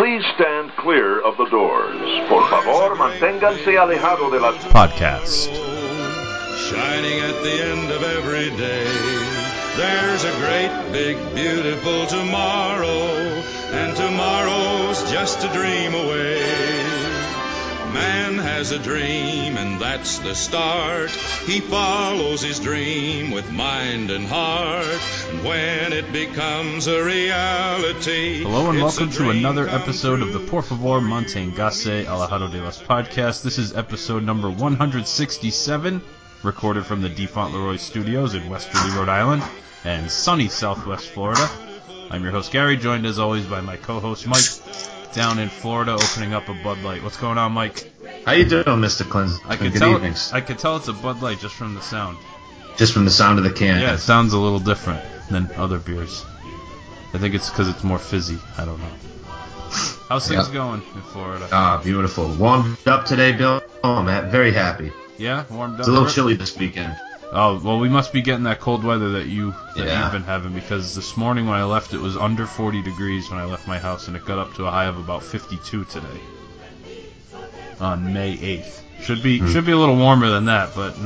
Please stand clear of the doors. Por favor, manténganse alejado de las... Podcast. Shining at the end of every day. There's a great, big, beautiful tomorrow, and tomorrow's just a dream away. Man has a dream, and that's the start. He follows his dream with mind and heart, and when it becomes a reality... Hello and welcome to another episode of the Por Favor Manténgase Alejado de las Podcast. This is episode number 167, recorded from the D. Fauntleroy Studios in Westerly, Rhode Island, and sunny Southwest Florida. I'm your host, Gary, joined as always by my co-host, Mike, down in Florida, opening up a Bud Light. What's going on, Mike? How you doing, Mr. Clinton? Good evenings. I can tell it's a Bud Light just from the sound. Just from the sound of the can. Yeah, it sounds a little different than other beers. I think it's because it's more fizzy. I don't know. How's things going in Florida? Ah, beautiful. Warmed up today, Bill. Oh, I'm very happy. Yeah, warmed up. It's a little chilly this weekend. Oh, well, we must be getting that cold weather that you've been having, because this morning when I left, it was under 40 degrees when I left my house, and it got up to a high of about 52 today on May 8th. Should be a little warmer than that, but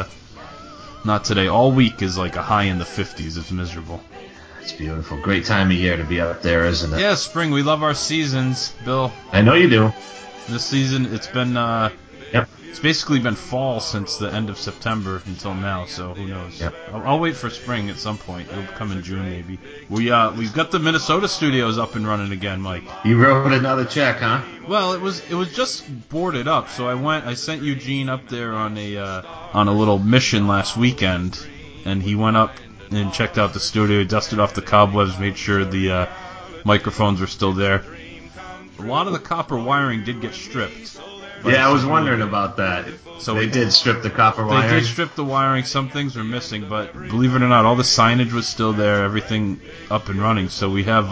not today. All week is like a high in the 50s. It's miserable. It's beautiful. Great time of year to be up there, isn't it? Yeah, spring. We love our seasons, Bill. I know you do. This season, it's been It's basically been fall since the end of September until now, so who knows? Yep. I'll wait for spring at some point. It'll come in June maybe. We've got the Minnesota studios up and running again, Mike. You wrote another check, huh? Well, it was just boarded up, so I sent Eugene up there on a little mission last weekend, and he went up and checked out the studio, dusted off the cobwebs, made sure the microphones were still there. A lot of the copper wiring did get stripped. Yeah, I was wondering about that. So they did strip the copper wiring. They did strip the wiring. Some things were missing, but believe it or not, all the signage was still there, everything up and running. So we have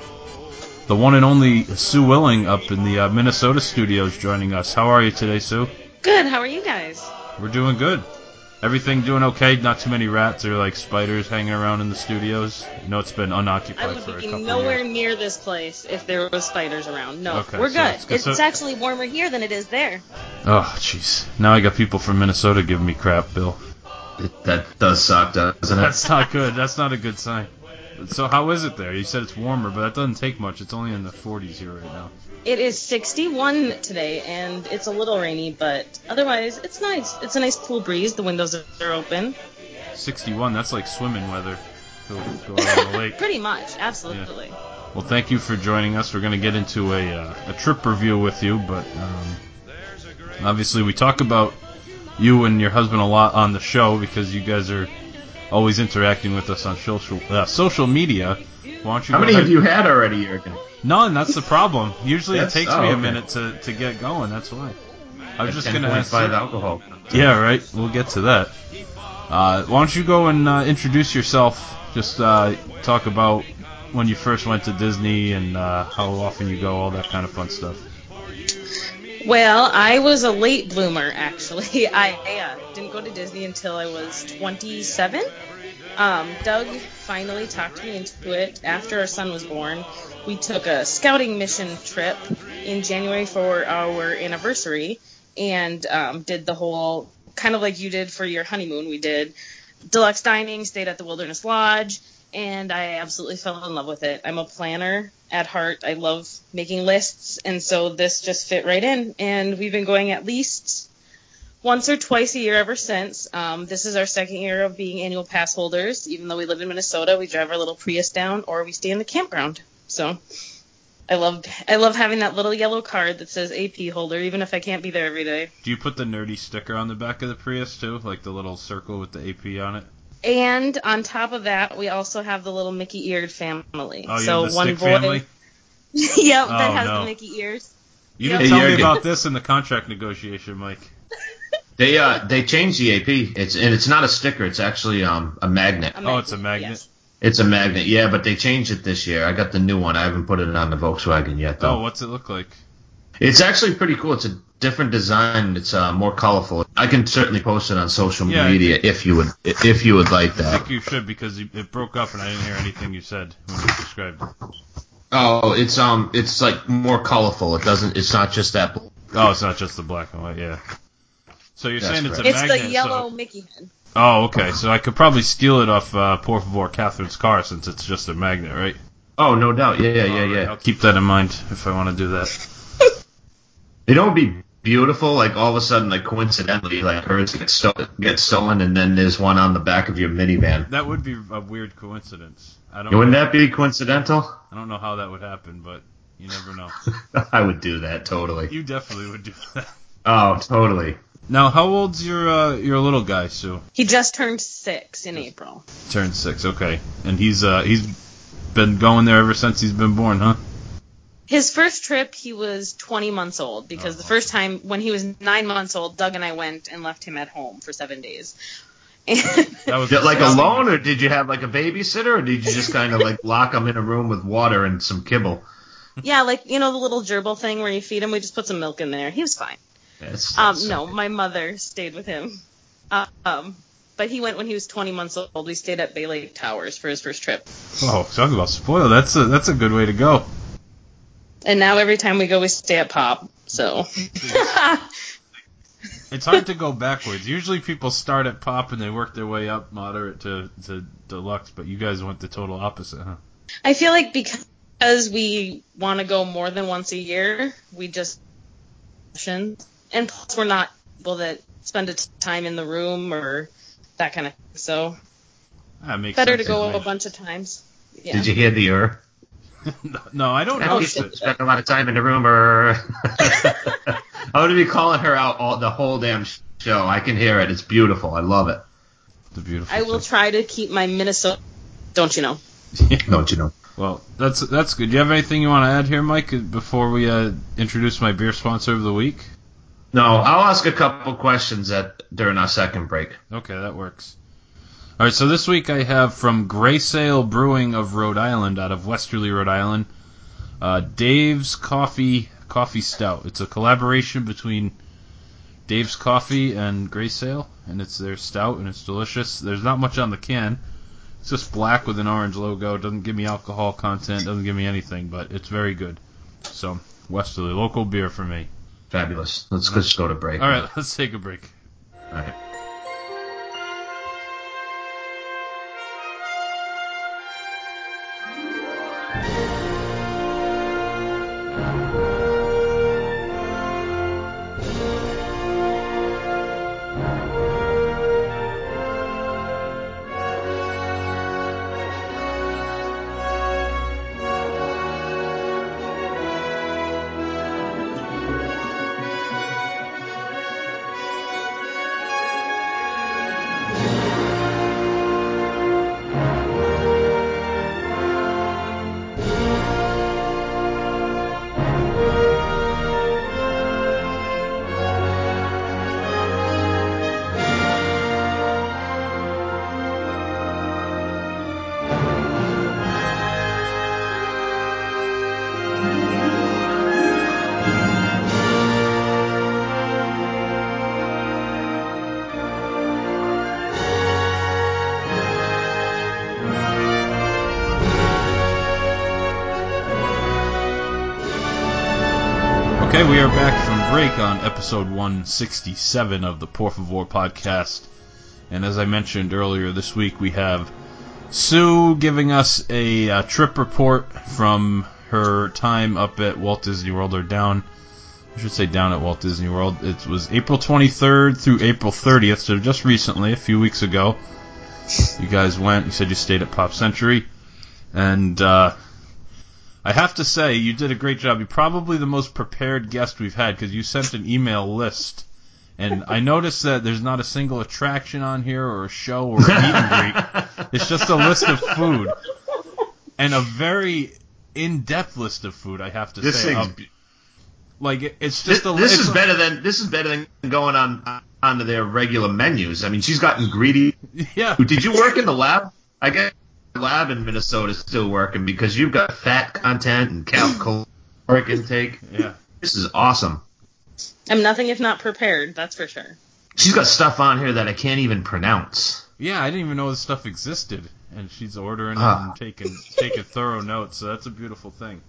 the one and only Sue Willing up in the Minnesota studios joining us. How are you today, Sue? Good. How are you guys? We're doing good. Everything doing okay? Not too many rats or like spiders hanging around in the studios? You know, it's been unoccupied for a couple of years. I would be nowhere near this place if there was spiders around. No, okay, we're good. It's actually warmer here than it is there. Oh, jeez. Now I got people from Minnesota giving me crap, Bill. That does suck, doesn't it? That's not good. That's not a good sign. So how is it there? You said it's warmer, but that doesn't take much. It's only in the 40s here right now. It is 61 today, and it's a little rainy, but otherwise it's nice. It's a nice cool breeze. The windows are open. 61, that's like swimming weather. Go around the lake. Pretty much, absolutely. Yeah. Well, thank you for joining us. We're going to get into a trip review with you, but obviously we talk about you and your husband a lot on the show because you guys are always interacting with us on social media. Why don't you How many have you had already, Jurgen? None, that's the problem. Usually it takes me a minute to get going, that's why. I was just going to ask. 10.5 alcohol. Yeah, right. We'll get to that. Why don't you go and introduce yourself? Just talk about when you first went to Disney and how often you go, all that kind of fun stuff. Well, I was a late bloomer, actually. I didn't go to Disney until I was 27. Doug finally talked me into it after our son was born. We took a scouting mission trip in January for our anniversary and did the whole, kind of like you did for your honeymoon. We did deluxe dining, stayed at the Wilderness Lodge, and I absolutely fell in love with it. I'm a planner at heart. I love making lists, and so this just fit right in. And we've been going at least once or twice a year ever since. This is our second year of being annual pass holders. Even though we live in Minnesota, we drive our little Prius down or we stay in the campground. So I love having that little yellow card that says AP holder, even if I can't be there every day. Do you put the nerdy sticker on the back of the Prius too, like the little circle with the AP on it? And on top of that, we also have the little Mickey-eared family. Oh, so the one stick boy, family? Yep, that has the Mickey ears. You didn't tell me about this in the contract negotiation, Mike. They changed the AP. It's not a sticker. It's actually a magnet. Oh, it's a magnet. Yes. It's a magnet, yeah, but they changed it this year. I got the new one. I haven't put it on the Volkswagen yet, though. Oh, what's it look like? It's actually pretty cool. It's a different design. It's more colorful. I can certainly post it on social media if you would like that. I think you should, because it broke up and I didn't hear anything you said when you described it. Oh, it's like more colorful. It's not just that. Oh, it's not just the black and white, yeah. So you're saying it's a It's magnet? the yellow Mickey head. Oh, okay. So I could probably steal it off Por Favor Catherine's car since it's just a magnet, right? Oh, no doubt. Yeah. I'll keep that in mind if I want to do that. It would be beautiful, like all of a sudden, like coincidentally, like hers gets stolen, and then there's one on the back of your minivan. That would be a weird coincidence. Wouldn't that be coincidental? I don't know how that would happen, but you never know. I would do that totally. You definitely would do that. Oh, totally. Now, how old's your little guy, Sue? He just turned 6 in April. Turned 6, okay. And he's been going there ever since he's been born, huh? His first trip, he was 20 months old, because the first time, when he was 9 months old, Doug and I went and left him at home for 7 days. That was like alone, or did you have like a babysitter, or did you just kind of like lock him in a room with water and some kibble? Yeah, like, the little gerbil thing where you feed him, we just put some milk in there. He was fine. No, my mother stayed with him. But he went when he was 20 months old. We stayed at Bay Lake Towers for his first trip. Oh, talk about spoiled. That's a good way to go. And now every time we go, we stay at Pop. So. It's hard to go backwards. Usually people start at Pop and they work their way up moderate to deluxe, but you guys went the total opposite, huh? I feel like because we want to go more than once a year, we just... And plus we're not people that spend time in the room or that kind of thing. So better to go a bunch of times. Yeah. Did you hear the No, I don't notice it. Spend a lot of time in the room I'm going to be calling her out the whole damn show. I can hear it. It's beautiful. I love it. It's beautiful. I will try to keep my Minnesota. Don't you know? Don't you know? Well, that's good. Do you have anything you want to add here, Mike, before we introduce my beer sponsor of the week? No, I'll ask a couple questions during our second break. Okay, that works. All right, so this week I have from Grey Sail Brewing of Rhode Island, out of Westerly, Rhode Island, Dave's Coffee Stout. It's a collaboration between Dave's Coffee and Grey Sail, and it's their stout, and it's delicious. There's not much on the can. It's just black with an orange logo. It doesn't give me alcohol content, doesn't give me anything, but it's very good. So, Westerly, local beer for me. Fabulous. Let's just go to break. All right, let's take a break. All right. Okay, we are back from break on episode 167 of the Por Favor podcast. And as I mentioned earlier this week, we have Sue giving us a trip report from her time up at Walt Disney World, or down at Walt Disney World. It was April 23rd through April 30th, so just recently, a few weeks ago. You guys went, you said you stayed at Pop Century, and I have to say, you did a great job. You're probably the most prepared guest we've had, because you sent an email list. And I noticed that there's not a single attraction on here, or a show, or a meet and greet. It's just a list of food. And a very in-depth list of food, I have to say. It's just This is better than going onto their regular menus. I mean, she's got ingredients. Yeah. Did you work in the lab? I guess the lab in Minnesota is still working, because you've got fat content and caloric intake. Yeah. This is awesome. I'm nothing if not prepared, that's for sure. She's got stuff on here that I can't even pronounce. Yeah, I didn't even know this stuff existed. And she's ordering it and taking thorough notes, so that's a beautiful thing.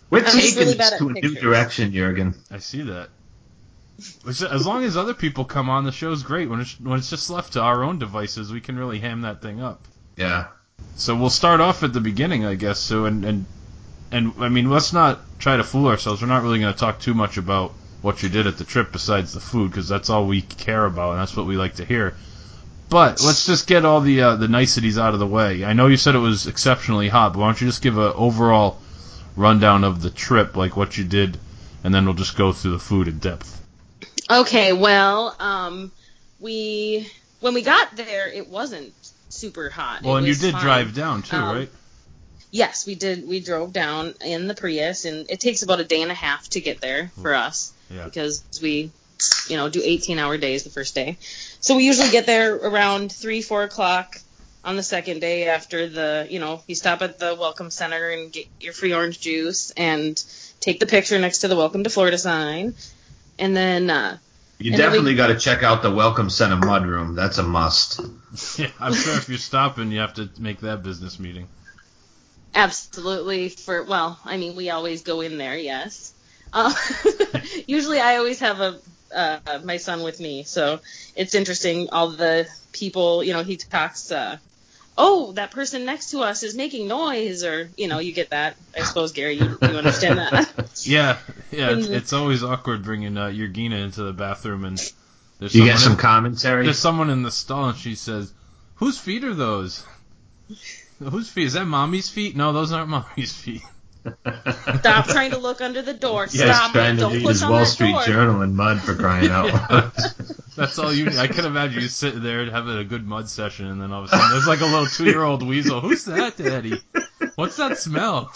We're I'm just taking really this bad at to a new pictures. direction, Jurgen. I see that. As long as other people come on, the show's great. When it's just left to our own devices, we can really ham that thing up. Yeah. So we'll start off at the beginning, I guess. So and I mean, let's not try to fool ourselves. We're not really going to talk too much about what you did at the trip besides the food, because that's all we care about, and that's what we like to hear. But let's just get all the niceties out of the way. I know you said it was exceptionally hot, but why don't you just give an overall rundown of the trip, like what you did, and then we'll just go through the food in depth. Okay, well, when we got there, it wasn't super hot. Well, it and you was did fine. drive down too, right? Yes, we did. We drove down in the Prius, and it takes about a day and a half to get there for us, because we, do 18-hour days the first day. So we usually get there around 3-4 o'clock on the second day after you stop at the Welcome Center and get your free orange juice and take the picture next to the Welcome to Florida sign. And then you definitely got to check out the Welcome Center mudroom. That's a must. Yeah, I'm sure if you're stopping, you have to make that business meeting. Absolutely. We always go in there, yes. Usually I always have my son with me, so it's interesting. All the people, he talks, that person next to us is making noise, or, you get that. I suppose, Gary, you understand that. Yeah, it's always awkward bringing Yurgina into the bathroom, and there's you get some commentary? There's someone in the stall, and she says, "Whose feet are those? Whose feet? Is that Mommy's feet? No, those aren't Mommy's feet." Stop trying to look under the door. Yeah, Stop. he's trying to Don't read push his on Wall that Street door. Journal in mud, for crying out loud. That's all you need. I can imagine you sitting there and having a good mud session, and then all of a sudden there's like a little 2-year-old weasel. Who's that, Daddy? What's that smell?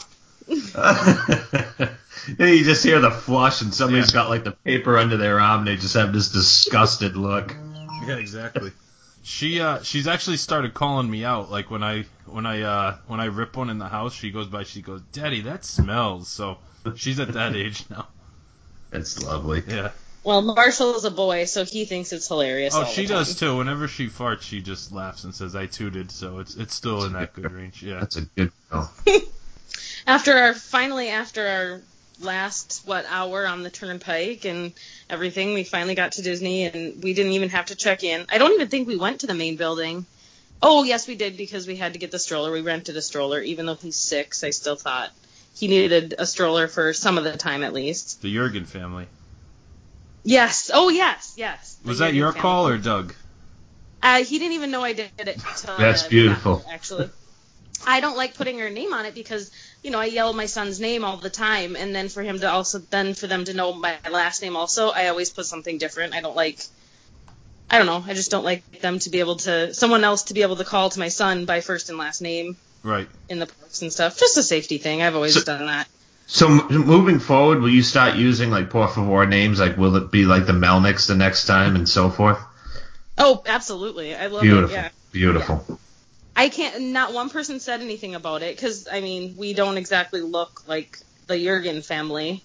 And you just hear the flush, and somebody's got like the paper under their arm, and they just have this disgusted look. Yeah, exactly. She's actually started calling me out. Like when I rip one in the house, she goes by. She goes, "Daddy, that smells." So she's at that age now. It's lovely. Yeah. Well, Marshall is a boy, so he thinks it's hilarious. Oh, all she the time. does too. Whenever she farts, she just laughs and says, "I tooted." So it's still in that good range. Yeah. That's a good girl. After our last hour on the turnpike and everything, we finally got to Disney, and we didn't even have to check in. I don't even think we went to the main building. Oh, yes, we did, because we had to get the stroller. We rented a stroller. Even though he's 6, I still thought he needed a stroller for some of the time at least. The Jurgen family. Yes. Oh, yes. Was that your call or Doug? He didn't even know I did it. Until, That's beautiful. Actually, I don't like putting her name on it because, I yell my son's name all the time, and then for them to know my last name also, I always put something different. I don't know, I just don't like someone else to be able to call to my son by first and last name. Right. In the parks and stuff. Just a safety thing. I've always done that. So moving forward, will you start using like por favor names? Like, will it be like the Melnicks the next time and so forth? Oh, absolutely. I love Beautiful. it. Yeah. Beautiful. Yeah. Not one person said anything about it, because, we don't exactly look like the Jurgen family.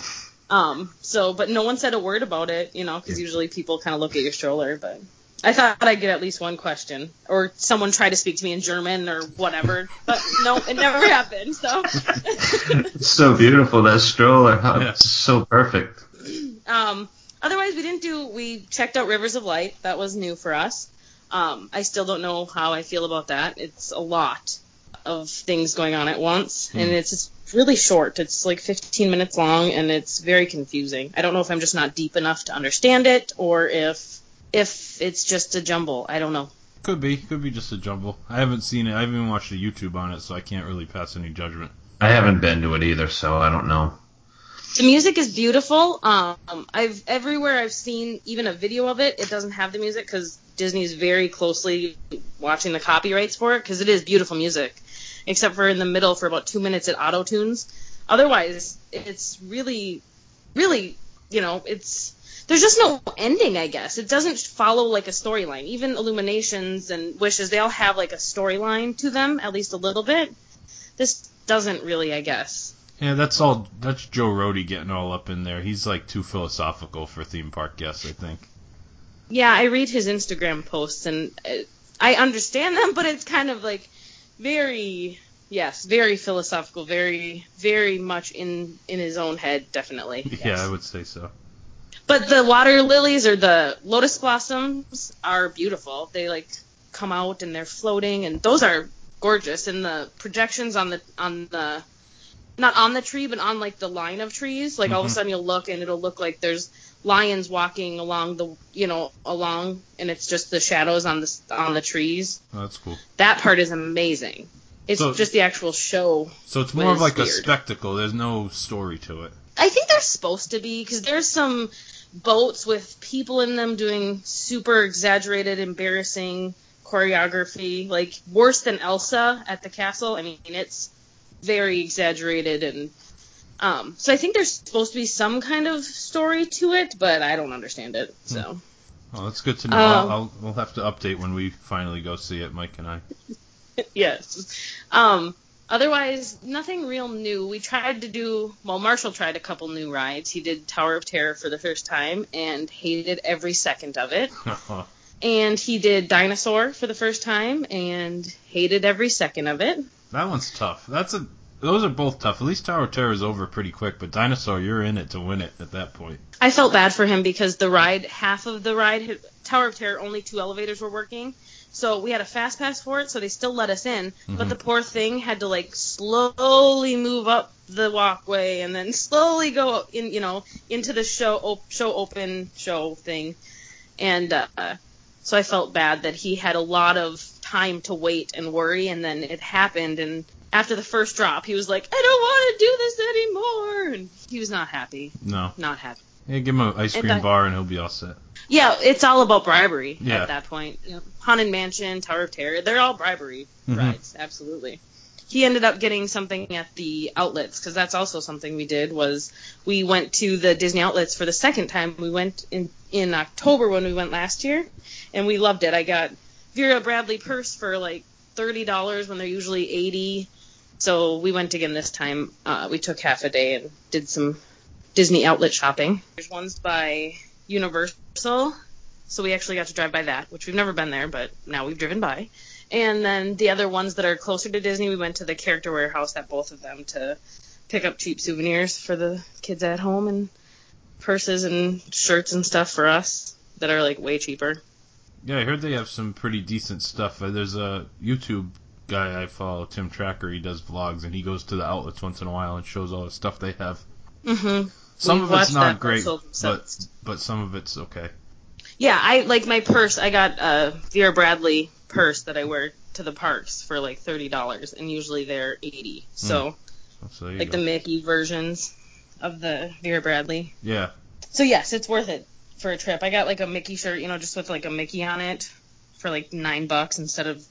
But no one said a word about it, because usually people kind of look at your stroller, but I thought I'd get at least one question, or someone try to speak to me in German or whatever, but no, it never happened, so. It's so beautiful, that stroller. It's so perfect. Otherwise, we checked out Rivers of Light. That was new for us. I still don't know how I feel about that. It's a lot of things going on at once, and it's just really short. It's like 15 minutes long, and it's very confusing. I don't know if I'm just not deep enough to understand it, or if it's just a jumble. I don't know. Could be just a jumble. I haven't seen it. I haven't even watched a YouTube on it, so I can't really pass any judgment. I haven't been to it either, so I don't know. The music is beautiful. Everywhere I've seen even a video of it, it doesn't have the music because Disney is very closely watching the copyrights for it, because it is beautiful music, except for in the middle for about 2 minutes it auto-tunes. Otherwise, it's really, really, there's just no ending, I guess. It doesn't follow like a storyline. Even Illuminations and Wishes, they all have like a storyline to them, at least a little bit. This doesn't really, I guess. Yeah, that's Joe Rohde getting all up in there. He's like too philosophical for theme park guests, I think. Yeah, I read his Instagram posts, and I understand them, but it's kind of like very, Yes, very philosophical, very, very much in his own head, definitely. Yes. Yeah, I would say so. But the water lilies or the lotus blossoms are beautiful. They like come out and they're floating, and those are gorgeous. And the projections on the not on the tree, but on like the line of trees, like all of a sudden you'll look and it'll look like there's lions walking along and it's just the shadows on the trees. Oh, that's cool. That part is amazing. It's just the actual show. So it's more of like a spectacle. There's no story to it. I think they're supposed to be, because there's some boats with people in them doing super exaggerated, embarrassing choreography, like worse than Elsa at the castle. I mean, it's very exaggerated, and so I think there's supposed to be some kind of story to it, but I don't understand it. So. Well, that's good to know. We'll have to update when we finally go see it, Mike and I. Yes. Otherwise, nothing real new. We tried to do, Marshall tried a couple new rides. He did Tower of Terror for the first time and hated every second of it. And he did Dinosaur for the first time and hated every second of it. That one's tough. Those are both tough. At least Tower of Terror is over pretty quick, but Dinosaur, you're in it to win it at that point. I felt bad for him because half of the ride, Tower of Terror, only 2 elevators were working. So we had a fast pass for it, so they still let us in. But the poor thing had to like slowly move up the walkway and then slowly go in, into the open show thing. And so I felt bad that he had a lot of time to wait and worry, and then it happened. And after the first drop, he was like, "I don't want to do this anymore," and he was not happy. No, not happy. Yeah, give him an ice cream bar and he'll be all set. Yeah, it's all about bribery at that point. Haunted Mansion, Tower of Terror, they're all bribery rides, absolutely. He ended up getting something at the outlets, because that's also something we did, was we went to the Disney outlets for the second time. We went in October when we went last year, and we loved it. I got Vera Bradley purse for like $30 when they're usually $80. So we went again this time. We took half a day and did some Disney outlet shopping. There's ones by Universal, so we actually got to drive by that, which we've never been there, but now we've driven by. And then the other ones that are closer to Disney, we went to the Character Warehouse at both of them to pick up cheap souvenirs for the kids at home and purses and shirts and stuff for us that are like way cheaper. Yeah, I heard they have some pretty decent stuff. There's a YouTube guy I follow, Tim Tracker. He does vlogs, and he goes to the outlets once in a while and shows all the stuff they have. Mm-hmm. Some of it's not great, but some of it's okay. Yeah, I like my purse. I got a Vera Bradley purse that I wear to the parks for like $30, and usually they're $80. So like the Mickey versions of the Vera Bradley. Yeah. So yes, it's worth it for a trip. I got like a Mickey shirt, just with like a Mickey on it for like $9 instead of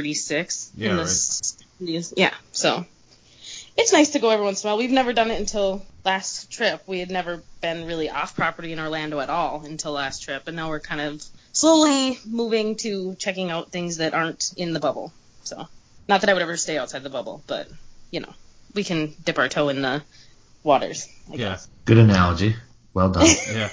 $36. Yeah, right. Yeah, so it's nice to go every once in a while. We've never done it until last trip. We had never been really off property in Orlando at all until last trip, and now we're kind of slowly moving to checking out things that aren't in the bubble. So, not that I would ever stay outside the bubble, but we can dip our toe in the waters, I guess. Good analogy. Well done. Yeah.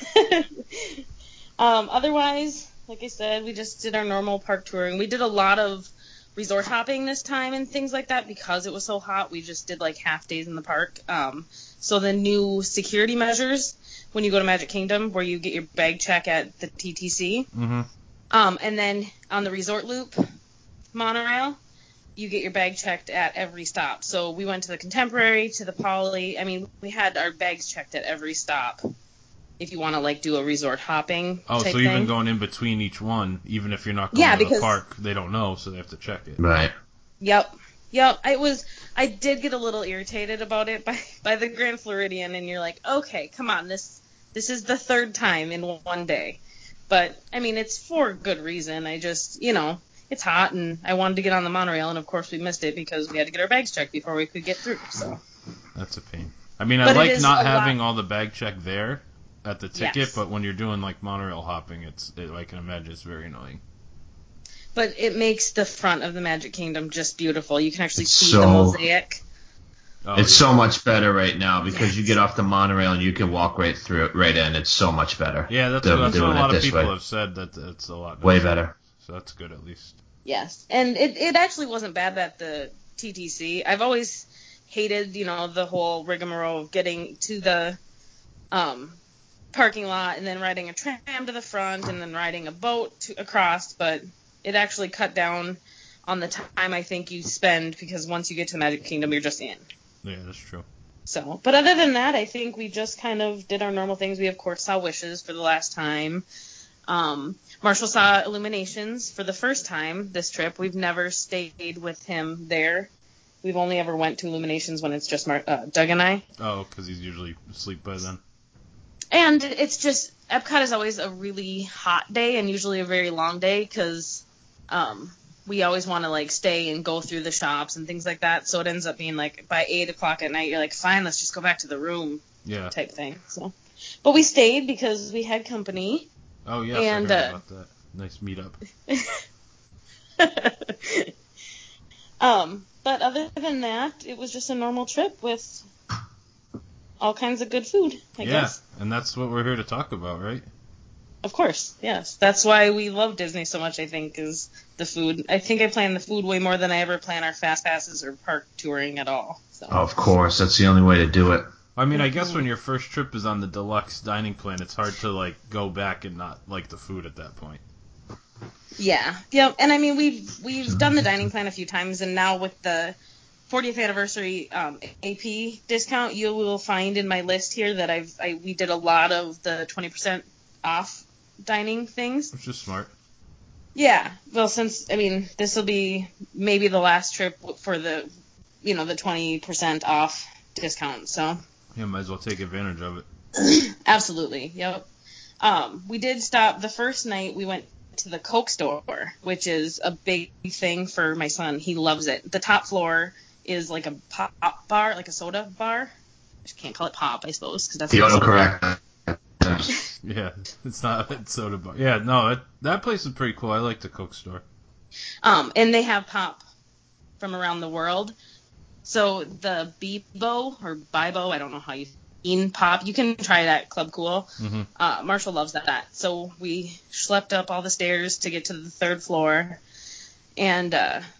Otherwise, like I said, we just did our normal park touring. We did a lot of resort hopping this time and things like that because it was so hot. We just did like half days in the park. So the new security measures when you go to Magic Kingdom, where you get your bag check at the TTC, and then on the Resort Loop monorail, you get your bag checked at every stop. So we went to the Contemporary, to the Poly. I mean, we had our bags checked at every stop. If you want to like do a resort hopping type so thing. you've been going in between each one, even if you're not going to the park, they don't know, so they have to check it. Right. Yep. I did get a little irritated about it by the Grand Floridian, and you're like, okay, come on, this is the third time in one day. But I mean, it's for good reason. I just, it's hot, and I wanted to get on the monorail, and of course we missed it because we had to get our bags checked before we could get through. So that's a pain. I mean, I like not having all the bag check there at the ticket, but when you're doing like monorail hopping, I can imagine it's very annoying. But it makes the front of the Magic Kingdom just beautiful. You can actually see the mosaic. It's so much better right now because you get off the monorail and you can walk right through it, right in. It's so much better. Yeah, that's what a lot of people have said, that it's a lot better. Way better. So that's good at least. Yes, and it actually wasn't bad at the TTC. I've always hated, the whole rigmarole of getting to the parking lot and then riding a tram to the front and then riding a boat across, but it actually cut down on the time I think you spend, because once you get to the Magic Kingdom, you're just in. Yeah, that's true. So, but other than that, I think we just kind of did our normal things. We, of course, saw Wishes for the last time. Marshall saw Illuminations for the first time this trip. We've never stayed with him there. We've only ever went to Illuminations when it's just Doug and I. Oh, because he's usually asleep by then. And it's just, Epcot is always a really hot day and usually a very long day because we always want to, like, stay and go through the shops and things like that. So it ends up being, like, by 8 o'clock at night, you're like, fine, let's just go back to the room type thing. So, but we stayed because we had company. Oh, yes, and, I heard about that. Nice meetup. But other than that, it was just a normal trip with all kinds of good food, I guess. Yeah, and that's what we're here to talk about, right? Of course, yes. That's why we love Disney so much, I think, is the food. I think I plan the food way more than I ever plan our fast passes or park touring at all. So. Of course, that's the only way to do it. I mean, I guess when your first trip is on the deluxe dining plan, it's hard to, like, go back and not like the food at that point. Yeah. Yep. And I mean, we've done the dining plan a few times, and now with the 40th anniversary AP discount, you will find in my list here that we did a lot of the 20% off dining things. Which is smart. Yeah. Well, this will be maybe the last trip for the 20% off discount, so. Yeah, might as well take advantage of it. Absolutely. Yep. We did stop the first night. We went to the Coke store, which is a big thing for my son. He loves it. The top floor is like a pop bar, like a soda bar. I just can't call it pop, I suppose, because that's the autocorrect. Yeah, it's not a soda bar. Yeah, no, that place is pretty cool. I like the Coke store. And they have pop from around the world. So the Bebo or Bibo, I don't know how you mean pop. You can try it at Club Cool. Mm-hmm. Marshall loves that. So we schlepped up all the stairs to get to the third floor and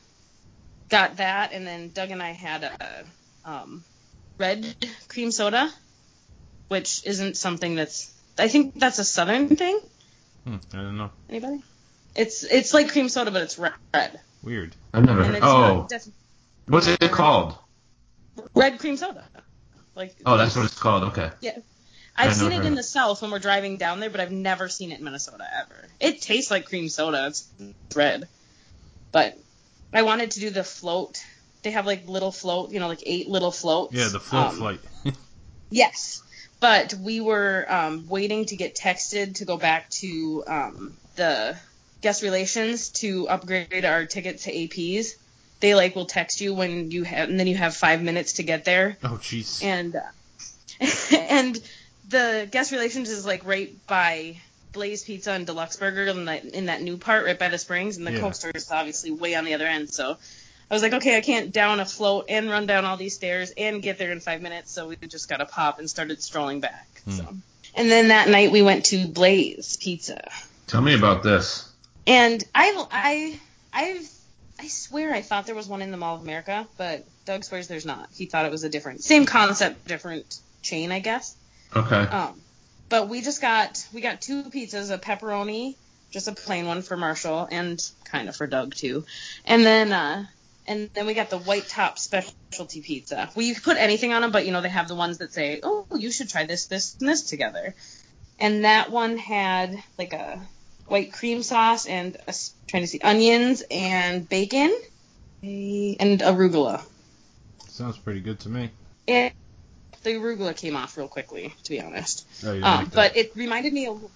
got that. And then Doug and I had a red cream soda, which isn't something I think that's a southern thing. I don't know. Anybody? It's like cream soda, but it's red. Weird. I've never heard. What's it called? Red cream soda. That's what it's called. Okay. Yeah. I've seen it in the South when we're driving down there, but I've never seen it in Minnesota ever. It tastes like cream soda. It's red. But I wanted to do the float. They have like little float, like 8 little floats. Yeah, the float flight. Yes. But we were waiting to get texted to go back to the guest relations to upgrade our ticket to APs. They will text you when you have, and then you have 5 minutes to get there. Oh, jeez. And and the guest relations is right by Blaze Pizza and Deluxe Burger in that new part right by the Springs, and the Coke store is obviously way on the other end. So I was like, okay, I can't down a float and run down all these stairs and get there in 5 minutes, so we just got to pop and started strolling back. So, and then that night we went to Blaze Pizza. Tell me about this. And I swear I thought there was one in the Mall of America, but Doug swears there's not. He thought it was same concept, different chain, I guess. Okay. But we got 2 pizzas, a pepperoni, just a plain one for Marshall, and kind of for Doug too. And then we got the white top specialty pizza. You can put anything on them, but they have the ones that say, oh, you should try this, this, and this together. And that one had a white cream sauce and onions and bacon and arugula. Sounds pretty good to me. The arugula came off real quickly, to be honest. Oh, you like that? But it reminded me of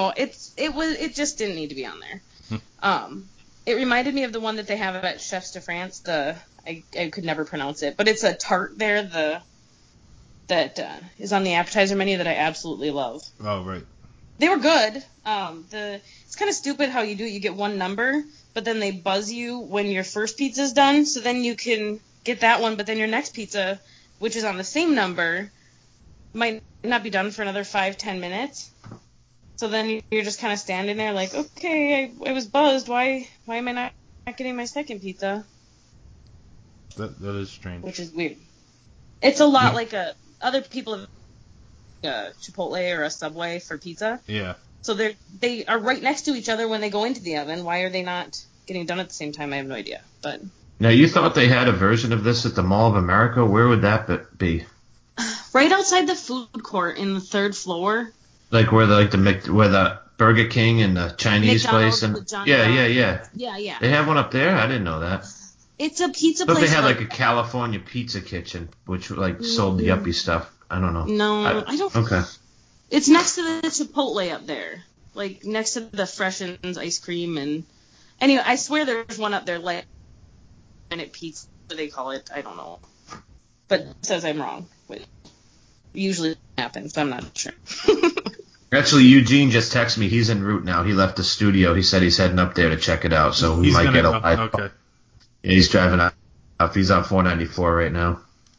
it just didn't need to be on there. It reminded me of the one that they have at Chefs de France. I could never pronounce it, but it's a tart there. That is on the appetizer menu that I absolutely love. Oh, right. They were good. It's kind of stupid how you do it. You get one number, but then they buzz you when your first pizza's done, so then you can get that one, but then your next pizza, which is on the same number, might not be done for another 5-10 minutes. So then you're just kind of standing there like, okay, I was buzzed. Why am I not getting my second pizza? That is strange. which is weird. It's a lot like other people have a Chipotle or a Subway for pizza. Yeah. So they are right next to each other when they go into the oven. Why are they not getting done at the same time? I have no idea. But Now, you thought they had a version of this at the Mall of America? Where would that be? right outside the food court in the third floor. Like where the Burger King and the Chinese McDonald's place and with Johnny yeah. Yeah. They have one up there. I didn't know that. It's a pizza But place. they had like a California pizza kitchen, which like sold the yuppie stuff. I don't know. No, I don't. Okay. It's next to the Chipotle up there, like next to the Freshens ice cream and. Anyway, I swear there's one up there, like minute pizza. What they call it? I don't know, but it says I'm wrong. Which usually happens, but I'm not sure. Actually, Eugene just texted me. He's en route now. He left the studio. He said he's heading up there to check it out. So we might get a live. Okay. Yeah, he's driving up. He's on 494 right now.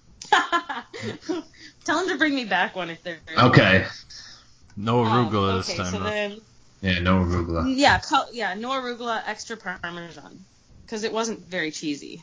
Tell him to bring me back one if they're Okay. No arugula this time. So though. then, Yeah, no arugula. yeah, no arugula, extra Parmesan, because it wasn't very cheesy.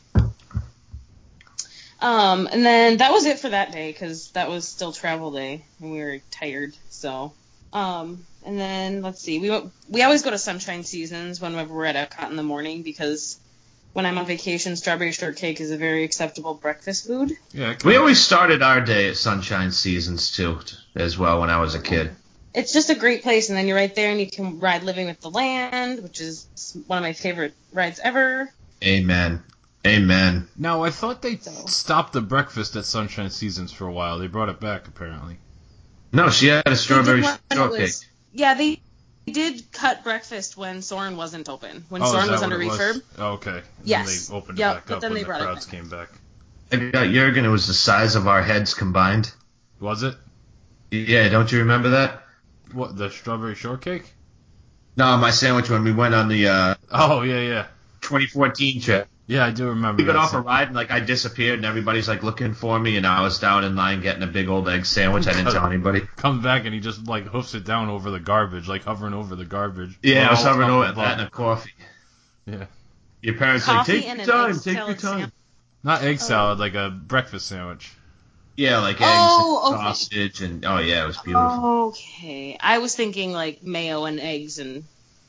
And then that was it for that day, because that was still travel day, and we were tired. So, and then let's see, we always go to Sunshine Seasons whenever we're at Epcot in the morning, because when I'm on vacation, strawberry shortcake is a very acceptable breakfast food. Yeah. We always started our day at Sunshine Seasons too, as well when I was a kid. It's just a great place, and then you're right there, and you can ride Living with the Land, which is one of my favorite rides ever. Amen. Now, I thought they stopped the breakfast at Sunshine Seasons for a while. They brought it back, apparently. No, she had a strawberry They did shortcake. they did cut breakfast when Soarin' wasn't open. When Soarin' was under refurb. Oh, okay. Yes. And they opened Yep, it back but up then when they the brought it crowds back. came back. I got Jurgen. It was the size of our heads combined. Was it? Yeah, don't you remember that? What, the strawberry shortcake? No, my sandwich when we went on the Oh, yeah. 2014 trip. Yeah, I do remember We got that. off a ride and I disappeared and everybody's looking for me and I was down in line getting a big old egg sandwich. I didn't tell anybody. Comes back and he just hoofs it down over the garbage, hovering over the garbage. Yeah, I was hovering over above. that and a coffee. Yeah. Your parents Coffee take and your an time, egg take your salad time. sandwich. Not egg salad, like a breakfast sandwich. Yeah, eggs Oh, and okay. sausage and it was beautiful. Okay. I was thinking mayo and eggs and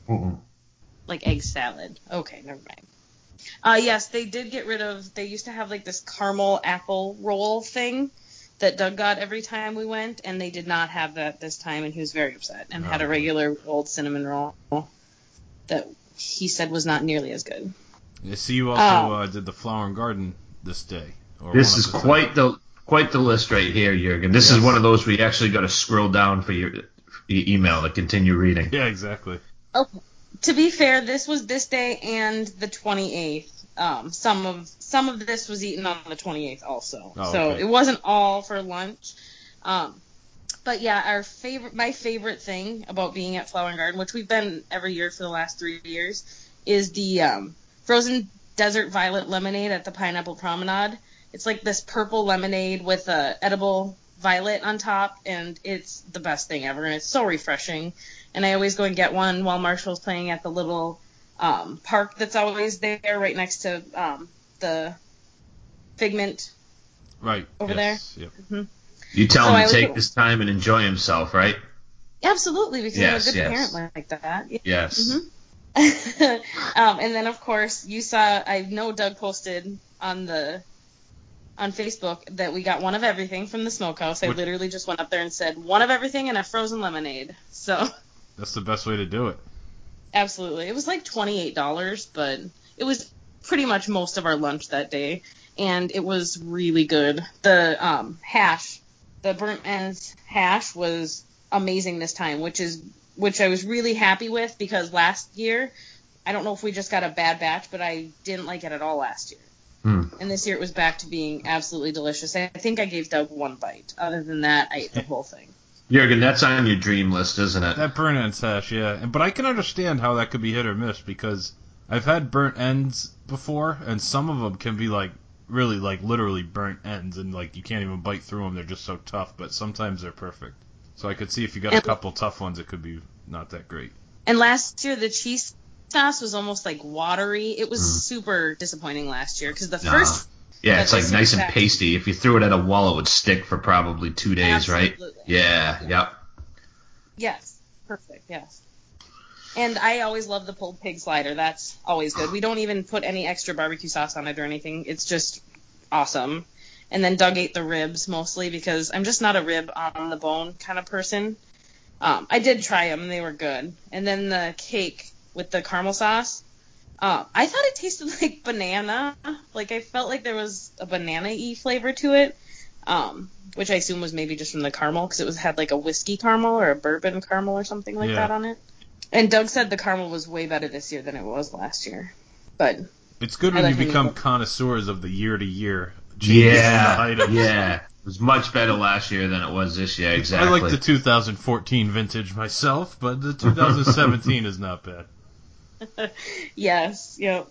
egg salad. Okay, never mind. Yes, they did get rid of. They used to have this caramel apple roll thing that Doug got every time we went, and they did not have that this time, and he was very upset and had a regular old cinnamon roll that he said was not nearly as good. I see you also did the Flower and Garden this day. This is quite the list right here, Jurgen. This is one of those where you actually got to scroll down for your email to continue reading. Yeah, exactly. Okay. To be fair, this was this day and the 28th. Some of this was eaten on the 28th also. Oh, so okay. it wasn't all for lunch. But yeah, my favorite thing about being at Flower and Garden, which we've been every year for the last 3 years, is the frozen desert violet lemonade at the Pineapple Promenade. It's this purple lemonade with a edible violet on top, and it's the best thing ever, and it's so refreshing. And I always go and get one while Marshall's playing at the little park that's always there right next to the Figment right over there. Yep. Mm-hmm. You tell him to take this time and enjoy himself, right? Absolutely, because I'm a good parent like that. Yes. Mm-hmm. And then, of course, you saw, I know Doug posted on Facebook that we got one of everything from the smokehouse. I literally just went up there and said, one of everything and a frozen lemonade. So that's the best way to do it. Absolutely. It was $28, but it was pretty much most of our lunch that day, and it was really good. The hash, the burnt ends hash was amazing this time, which I was really happy with, because last year, I don't know if we just got a bad batch, but I didn't like it at all last year. And this year it was back to being absolutely delicious. I think I gave Doug one bite. Other than that, I ate the whole thing. Jurgen, that's on your dream list, isn't it? That burnt ends hash, yeah. But I can understand how that could be hit or miss, because I've had burnt ends before, and some of them can be really literally burnt ends, and you can't even bite through them. They're just so tough, but sometimes they're perfect. So I could see if you got a couple tough ones, it could be not that great. And last year, the cheese sauce was almost watery. It was super disappointing last year, because the Yeah, But it's like this nice year's and pasty. If you threw it at a wall, it would stick for probably 2 days, right? Yeah, yep. Yes, perfect, yes. And I always love the pulled pig slider. That's always good. We don't even put any extra barbecue sauce on it or anything. It's just awesome. And then Doug ate the ribs mostly because I'm just not a rib on the bone kind of person. I did try them. They were good. And then the cake with the caramel sauce, I thought it tasted like banana. Like, I felt like there was a banana-y flavor to it, which I assume was maybe just from the caramel because it had like a whiskey caramel or a bourbon caramel or something like that on it. And Doug said the caramel was way better this year than it was last year. But it's good when you become connoisseurs of the year-to-year changes in the items. Yeah. It was much better last year than it was this year, exactly. I like the 2014 vintage myself, but the 2017 is not bad. Yes, yep.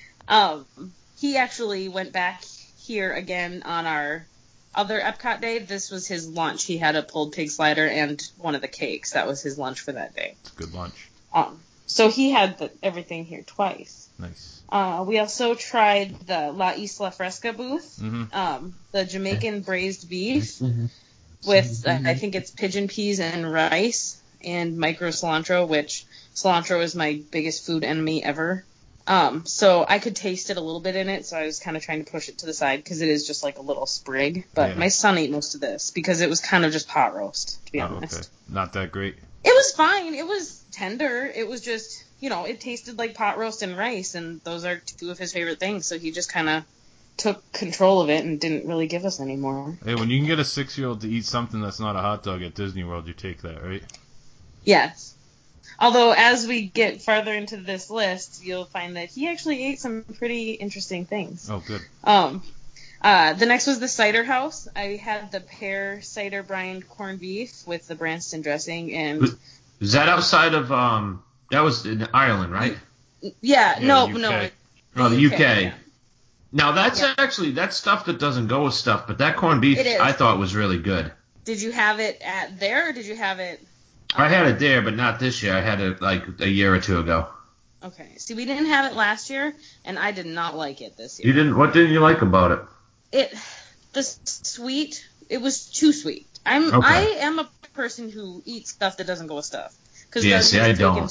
He actually went back here again on our other Epcot day. This was his lunch. He had a pulled pig slider and one of the cakes. That was his lunch for that day. It's a good lunch. So he had everything here twice. Nice. We also tried the La Isla Fresca booth, the Jamaican braised beef with, I think it's pigeon peas and rice and micro cilantro, which cilantro is my biggest food enemy ever. So I could taste it a little bit in it, so I was kind of trying to push it to the side because it is just like a little sprig. But my son ate most of this because it was kind of just pot roast, to be honest. Okay. Not that great. It was fine. It was tender. It was just, it tasted like pot roast and rice, and those are two of his favorite things. So he just kind of took control of it and didn't really give us any more. Hey, when you can get a 6-year-old to eat something that's not a hot dog at Disney World, you take that, right? Yes. Although, as we get farther into this list, you'll find that he actually ate some pretty interesting things. Oh, good. The next was the cider house. I had the pear cider brined corned beef with the Branston dressing. And was that outside of that was in Ireland, right? Yeah, no. The UK. Yeah. Now that's actually that's stuff that doesn't go with stuff, but that corned beef I thought was really good. Did you have it at there, or did you have it? I had it there, but not this year. I had it like a year or two ago. Okay. See, we didn't have it last year, and I did not like it this year. You didn't? What didn't you like about it? The sweet. It was too sweet. I am a person who eats stuff that doesn't go with stuff. Because I don't.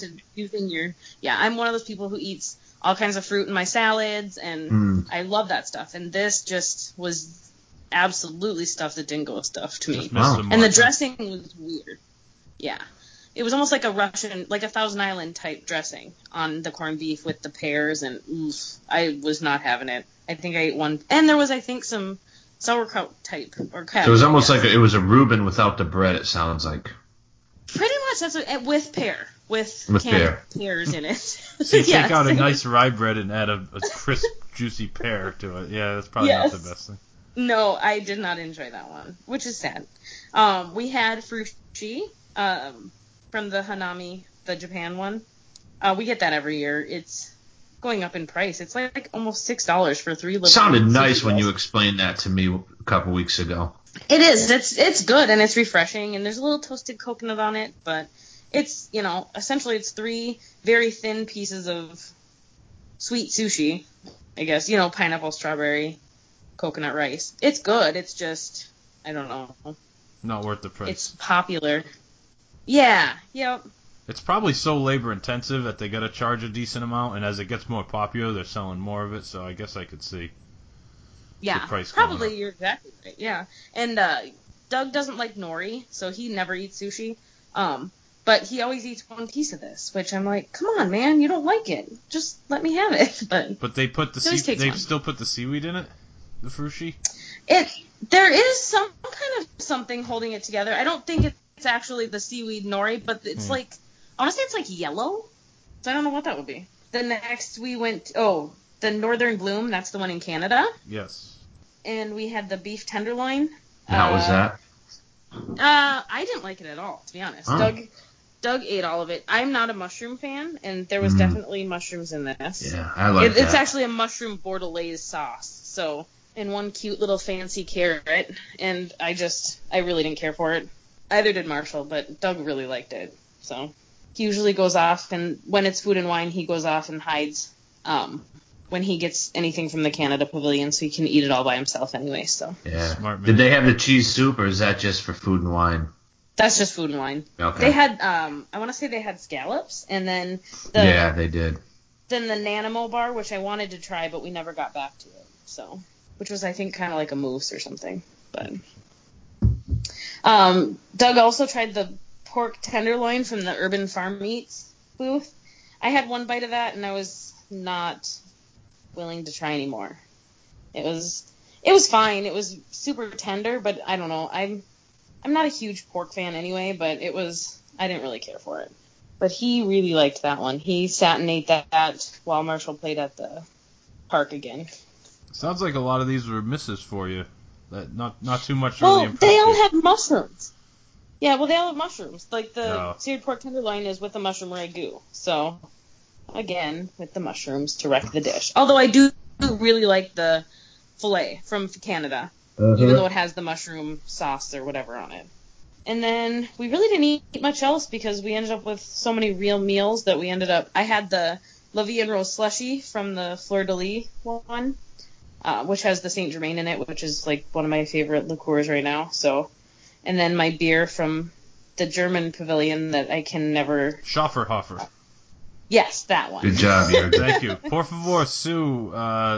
I'm one of those people who eats all kinds of fruit in my salads, and I love that stuff. And this just was absolutely stuff that didn't go with stuff to me. And the dressing was weird. Yeah. It was almost like a Russian, like a Thousand Island type dressing on the corned beef with the pears, and I was not having it. I think I ate one. And there was, I think, some sauerkraut type or cabbage. So it was almost like it was a Reuben without the bread, it sounds like. Pretty much, that's with pear. With pears in it. So you take out a nice rye bread and add a crisp, juicy pear to it. Yeah, that's probably not the best thing. No, I did not enjoy that one, which is sad. We had frushi from the Hanami, the Japan one. We get that every year. It's going up in price. It's like almost $6 for 3 little. Sounded nice when you explained that to me a couple weeks ago. It is. It's good and it's refreshing, and there's a little toasted coconut on it, but it's, essentially it's 3 very thin pieces of sweet sushi, I guess. Pineapple, strawberry, coconut rice. It's good. It's just, I don't know. Not worth the price. It's popular. Yeah. Yep. It's probably so labor intensive that they got to charge a decent amount, and as it gets more popular, they're selling more of it. So I guess I could see. Yeah. The price probably you're exactly right. Yeah. And Doug doesn't like nori, so he never eats sushi. But he always eats one piece of this, which I'm like, come on, man, you don't like it. Just let me have it. But they put the still put the seaweed in it, the frushi. There is some kind of something holding it together. I don't think it's actually the seaweed nori, but it's like, I want to say it's like yellow. So I don't know what that would be. The next we went, the Northern Bloom, that's the one in Canada. Yes. And we had the beef tenderloin. How was that? I didn't like it at all, to be honest. Oh. Doug ate all of it. I'm not a mushroom fan, and there was definitely mushrooms in this. Yeah, I like that. It's actually a mushroom bordelaise sauce, so, and one cute little fancy carrot, and I really didn't care for it. Either did Marshall, but Doug really liked it. So he usually goes off, and when it's food and wine, he goes off and hides when he gets anything from the Canada Pavilion, so he can eat it all by himself anyway. So Yeah. Smart man. Did they have the cheese soup, or is that just for food and wine? that's just food and wine. Okay. They had, I want to say they had scallops, and then Yeah, they did. then the Nanimo bar, which I wanted to try, but we never got back to it. So, which was, I think, kind of like a mousse or something. But Doug also tried the pork tenderloin from the Urban Farm Meats booth. I had one bite of that, and I was not willing to try anymore. It was fine. It was super tender, but I don't know. I'm not a huge pork fan anyway, but I didn't really care for it. But he really liked that one. He sat and ate that while Marshall played at the park again. Sounds like a lot of these were misses for you. That not too much Well, really impressed they all you. have mushrooms. Yeah, well, they all have mushrooms. Like the No. seared pork tenderloin is with the mushroom ragu. So, again, with the mushrooms to wreck the dish. Although I do really like the filet from Canada, even though it has the mushroom sauce or whatever on it. And then we really didn't eat much else because we ended up with so many real meals that I had the La Vie en Rose slushy from the Fleur de Lis one, which has the Saint Germain in it, which is like one of my favorite liqueurs right now. So, and then my beer from the German pavilion that I can never. Schafferhofer. Yes, that one. Good job, Jürgen. Thank you. Por favor, Sue.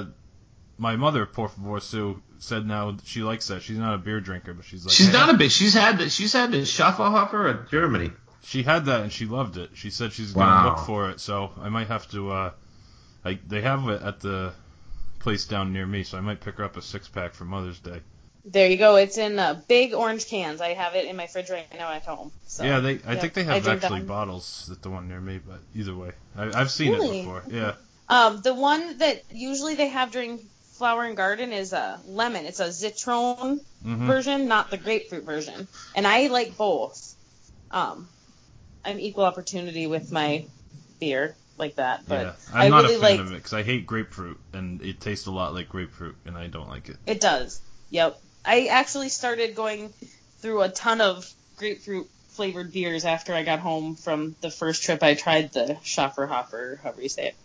My mother, Por favor, Sue, said now she likes that. She's not a beer drinker, but she's like. She's "Hey." not a bit. She's had the Schaffelhofer at Germany. She had that and she loved it. She said she's Wow. gonna look for it, so I might have to. They have it at the place down near me, so I might pick her up a 6-pack for Mother's Day. There you go. It's in big orange cans. I have it in my fridge right now at home. So, Yeah, I think they have drink that actually one. bottles at the one near me, but either way, I've seen Really? it before. Yeah. The one that usually they have during Flower and Garden is a lemon. It's a Zitron version, not the grapefruit version. And I like both. I'm equal opportunity with my beer like that, but Yeah, I'm not really a fan like of it because I hate grapefruit, and it tastes a lot like grapefruit, and I don't like it. it does. Yep. I actually started going through a ton of grapefruit flavored beers after I got home from the first trip I tried the Schafferhofer, however you say it.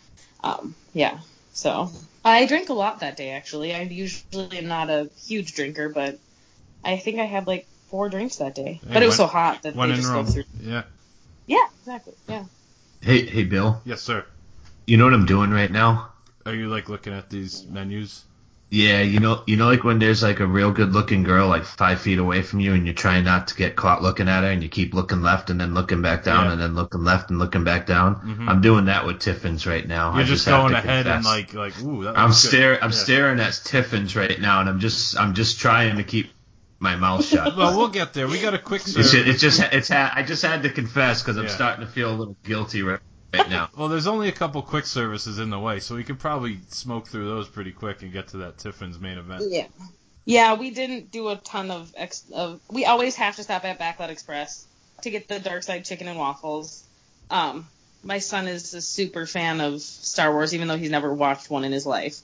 Yeah. So I drank a lot that day, actually. I usually am not a huge drinker, but I think I had like 4 drinks that day. Hey, But it was so hot that One they in just go Rome. through. Yeah. Yeah, exactly. Yeah. Hey, Bill. Yes, sir. You know what I'm doing right now? Are you like looking at these menus? Yeah, you know, like when there's like a real good looking girl like 5 feet away from you, and you're trying not to get caught looking at her, and you keep looking left and then looking back down, Yeah. and then looking left and looking back down. I'm doing that with Tiffins right now. You're I just have going to ahead and confess. like, ooh, that I'm looks good. I'm Yeah. staring at Tiffins right now, and I'm just trying to keep my mouth shut. Well, we'll get there. We got a quick It's service. I just had to confess because I'm Yeah. starting to feel a little guilty right now. Well, there's only a couple quick services in the way, so we could probably smoke through those pretty quick and get to that Tiffin's main event. Yeah. Yeah, we didn't do a ton of we always have to stop at Backlit Express to get the dark side chicken and waffles. My son is a super fan of Star Wars, even though he's never watched one in his life.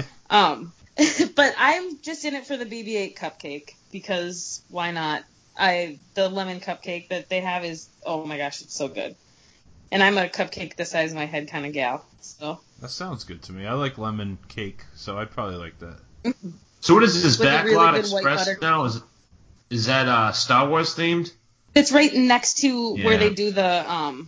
But I'm just in it for the BB-8 cupcake because why not? The lemon cupcake that they have is, oh my gosh, it's so good. And I'm a cupcake the size of my head kind of gal. So That sounds good to me. I like lemon cake, so I'd probably like that. So what is this With a Backlot really good white Express butter. now? Is that Star Wars themed? it's right next to where Yeah. they do the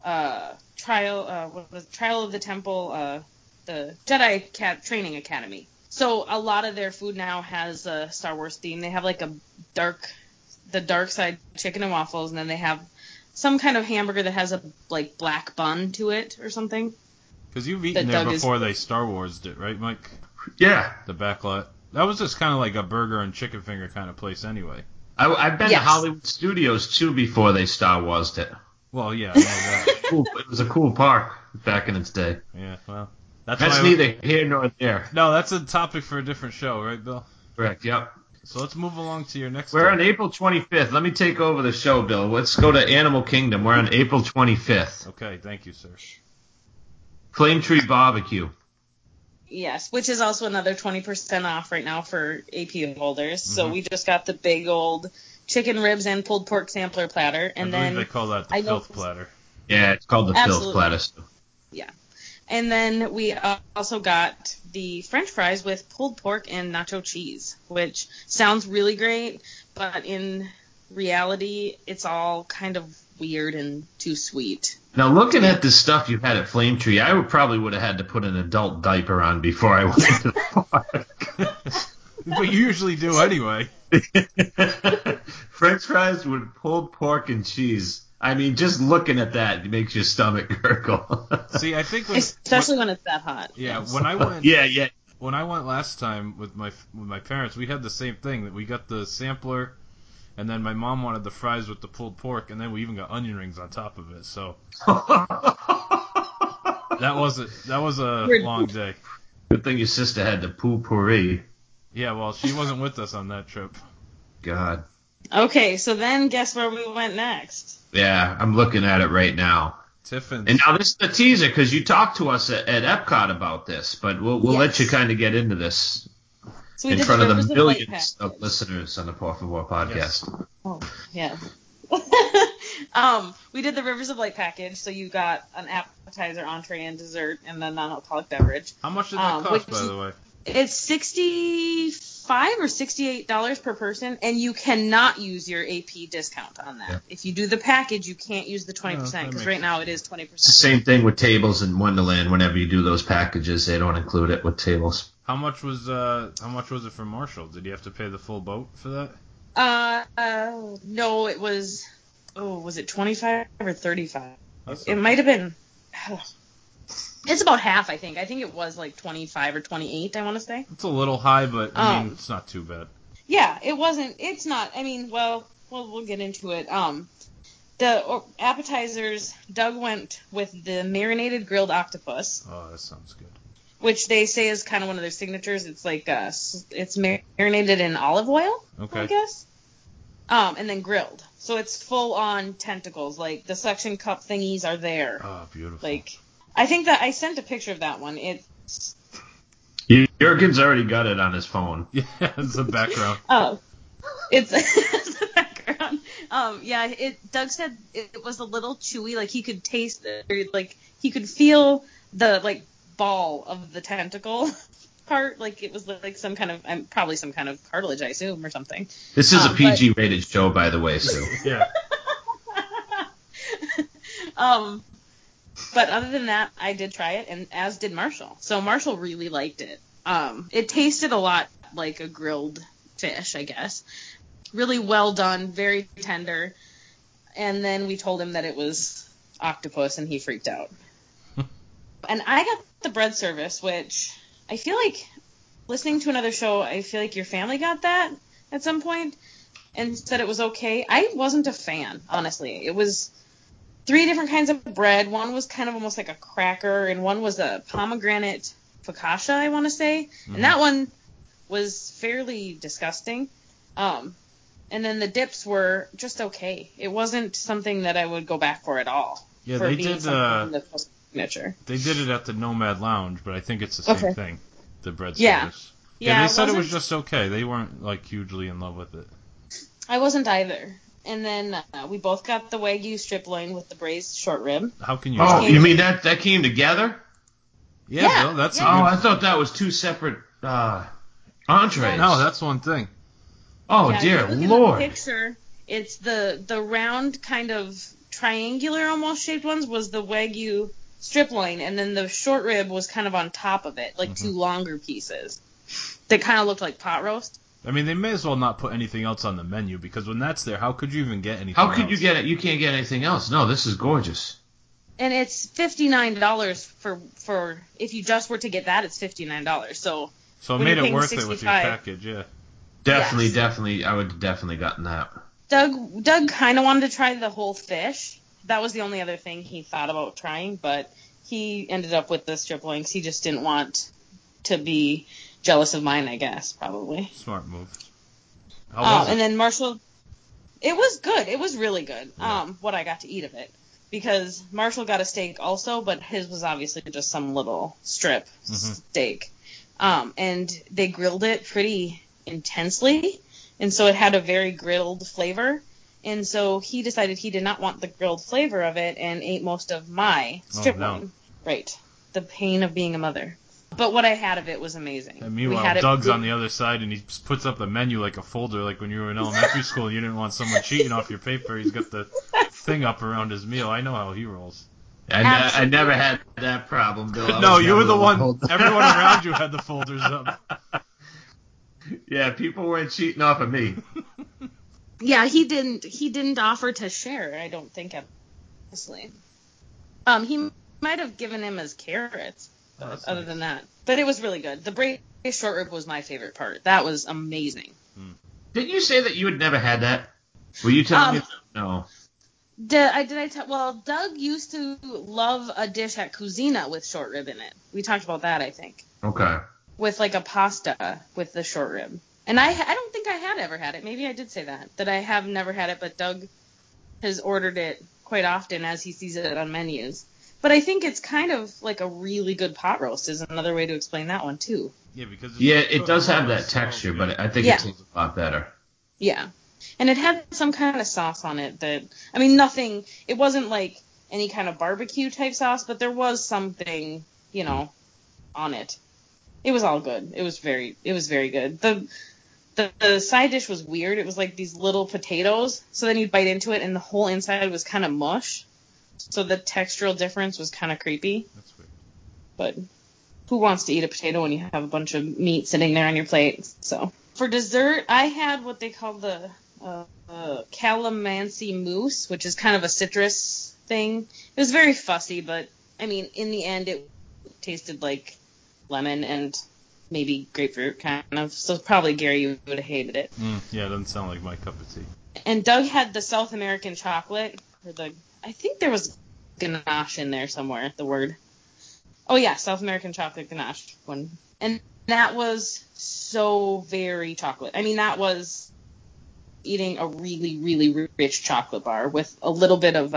Trial of the Temple, the Jedi Training Academy. So a lot of their food now has a Star Wars theme. They have like the dark side chicken and waffles, and then they have some kind of hamburger that has a like black bun to it or something. Because you've eaten That there Doug before they Star Wars'd it, right, Mike? Yeah. The Backlot. That was just kind of like a burger and chicken finger kind of place anyway. I've been Yes. to Hollywood Studios too before they Star Wars'd it. Well, yeah, I know that. Cool. It was a cool park back in its day. Yeah, well. That's That's why neither here nor there. No, that's a topic for a different show, right, Bill? Correct. Yep. So let's move along to your next We're one. on April 25th. Let me take over the show, Bill. Let's go to Animal Kingdom. We're on April 25th. Okay, thank you, sir. Flame Tree Barbecue. Yes, which is also another 20% off right now for AP holders. So we just got the big old chicken ribs and pulled pork sampler platter, and I believe then they call that the I know- filth platter. Yeah, it's called the Filth Absolutely. Platter. yeah. And then we also got the French fries with pulled pork and nacho cheese, which sounds really great, but in reality, it's all kind of weird and too sweet. Now, looking at the stuff you had at Flame Tree, I probably would have had to put an adult diaper on before I went to the park. But you usually do anyway. French fries with pulled pork and cheese. I mean, just looking at that makes your stomach gurgle. See, I think especially when it's that hot. Yeah, when I went. Yeah. When I went last time with my parents, we had the same thing. That we got the sampler, and then my mom wanted the fries with the pulled pork, and then we even got onion rings on top of it. So that was a long day. Good thing your sister had the potpourri. Yeah, well, she wasn't with us on that trip. God. Okay, so then guess where we went next? Yeah, I'm looking at it right now. Tiffin's. And now this is the teaser because you talked to us at Epcot about this, but we'll let you kind of get into this so we in did front of the Rivers millions Light of listeners on the Por Favor podcast. Yes. Oh, yeah. We did the Rivers of Light package, so you got an appetizer, entree, and dessert, and then non-alcoholic beverage. How much did that cost, by the way? It's $65 or $68 per person, and you cannot use your AP discount on that. Yeah. If you do the package, you can't use the 20% because right now it is 20%. It's the same thing with tables in Wonderland. Whenever you do those packages, they don't include it with tables. How much was it for Marshall? Did you have to pay the full boat for that? No, it was. Oh, was it 25 or 35? It might have been. It's about half, I think. I think it was like 25 or 28, I want to say. It's a little high, but I mean, it's not too bad. Yeah, it wasn't. It's not. I mean, well, we'll get into it. The appetizers, Doug went with the marinated grilled octopus. Oh, that sounds good. Which they say is kind of one of their signatures. It's like it's marinated in olive oil, I guess. And then grilled. So it's full on tentacles. Like the suction cup thingies are there. Oh, beautiful. Like. I think that I sent a picture of that one. It's Jurgen's already got it on his phone. Yeah, it's the background. Oh, it's the background. Yeah. Doug said it was a little chewy. Like he could taste it, like he could feel the ball of the tentacle part. Like it was like some kind of probably some kind of cartilage, I assume, or something. This is a PG rated show, by the way, Sue. Yeah. But other than that, I did try it, and as did Marshall. So Marshall really liked it. It tasted a lot like a grilled fish, I guess. Really well done, very tender. And then we told him that it was octopus, and he freaked out. And I got the bread service, which I feel like, listening to another show, I feel like your family got that at some point and said it was okay. I wasn't a fan, honestly. It was 3 different kinds of bread. One was kind of almost like a cracker, and one was a pomegranate focaccia, I want to say. Mm-hmm. And that one was fairly disgusting. And then the dips were just okay. It wasn't something that I would go back for at all. Yeah, for they being did. Signature. They did it at the Nomad Lounge, but I think it's the same thing. The bread yeah. service. Yeah, they said it was just okay. They weren't hugely in love with it. I wasn't either. And then we both got the Wagyu strip loin with the braised short rib. How can you? Oh, you mean that came together? Yeah, Bill, that's. Yeah. Oh, I thought that was 2 separate entrees. No, that's one thing. Oh dear Lord! The picture, it's the round kind of triangular almost shaped ones was the Wagyu strip loin, and then the short rib was kind of on top of it, like 2 longer pieces that kind of looked like pot roast. I mean, they may as well not put anything else on the menu, because when that's there, how could you even get anything else? How could you get it? You can't get anything else. No, this is gorgeous. And it's $59 for if you just were to get that, it's $59. So it made it worth it with your package, yeah. Definitely, I would have definitely gotten that. Doug kind of wanted to try the whole fish. That was the only other thing he thought about trying, but he ended up with the strip loins. He just didn't want to be jealous of mine, I guess, probably. Smart move. How was it? And then Marshall, it was good. It was really good. Yeah. What I got to eat of it, because Marshall got a steak also, but his was obviously just some little strip steak. And they grilled it pretty intensely, and so it had a very grilled flavor. And so he decided he did not want the grilled flavor of it and ate most of my strip loin. Right. the pain of being a mother. But what I had of it was amazing. And meanwhile, Doug's on the other side, and he puts up the menu like a folder, like when you were in elementary school and you didn't want someone cheating off your paper. He's got the thing up around his meal. I know how he rolls. I never had that problem, Bill. No, you were the one. Everyone around you had the folders up. Yeah, people weren't cheating off of me. Yeah, he didn't offer to share, I don't think, honestly. He might have given him his carrots, other nice. than that. But it was really good. The braised short rib was my favorite part. That was amazing. Didn't you say that you had never had that? Were you telling me? No. Well, Doug used to love a dish at Cucina with short rib in it. We talked about that, I think. Okay. With like a pasta with the short rib. And I don't think I had ever had it. Maybe I did say that I have never had it, but Doug has ordered it quite often as he sees it on menus. But I think it's kind of like a really good pot roast is another way to explain that one, too. Yeah, because it does have that texture, but I think it tastes a lot better. Yeah. And it had some kind of sauce on it that, I mean, nothing, it wasn't like any kind of barbecue type sauce, but there was something, on it. It was all good. It was very good. The side dish was weird. It was like these little potatoes. So then you'd bite into it and the whole inside was kind of mush. So the textural difference was kind of creepy. That's weird. But who wants to eat a potato when you have a bunch of meat sitting there on your plate? So for dessert, I had what they call the calamansi mousse, which is kind of a citrus thing. It was very fussy, but I mean, in the end, it tasted like lemon and maybe grapefruit, kind of. So probably Gary, you would have hated it. Yeah, it doesn't sound like my cup of tea. And Doug had the South American chocolate, I think there was ganache in there somewhere, the word. Oh yeah, South American chocolate ganache one. And that was so very chocolate. I mean, that was eating a really, really rich chocolate bar with a little bit of